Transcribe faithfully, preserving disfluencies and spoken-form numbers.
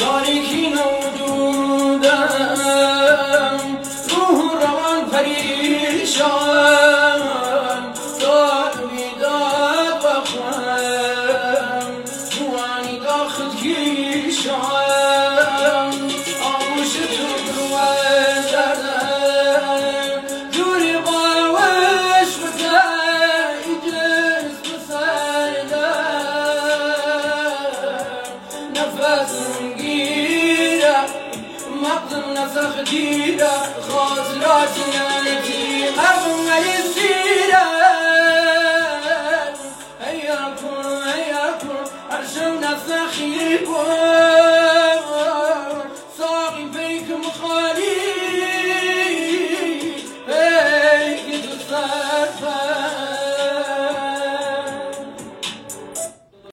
تاریکی نوجودم روح روان پریشان داد بیداد بخوام جوانی داخل کیشان آموش تو بروز دردم دوری باوش بکن جسم سردم نفسم گیره مقدم نفخ دیره خاطرات نالتي قبل يسيره هياكم هياكم عرشم نفخ يكون